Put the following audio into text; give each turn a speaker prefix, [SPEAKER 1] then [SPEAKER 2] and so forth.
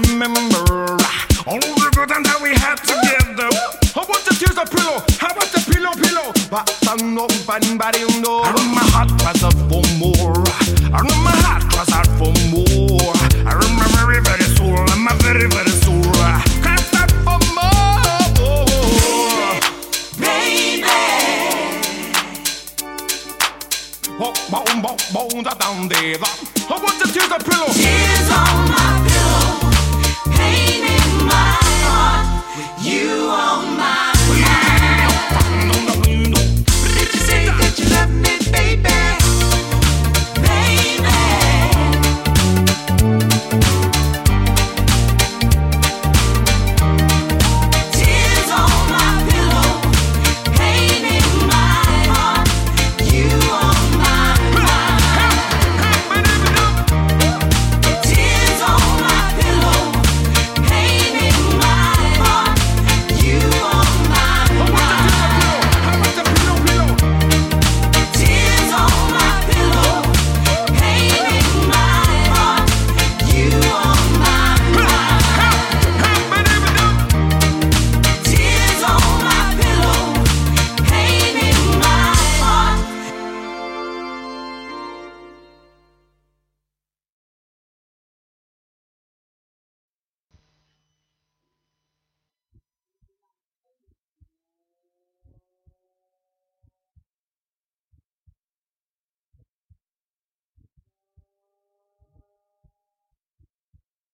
[SPEAKER 1] remember all the good times that we had together. I want to choose a pillow. How about the pillow? But I'm not body, no. I run my heart cries out for more. I run my heart cries out for more. I run my very, very soul. I'm my very, very soul. Cries out for more. Baby. Boom, down there. I want to choose a pillow. Tears on my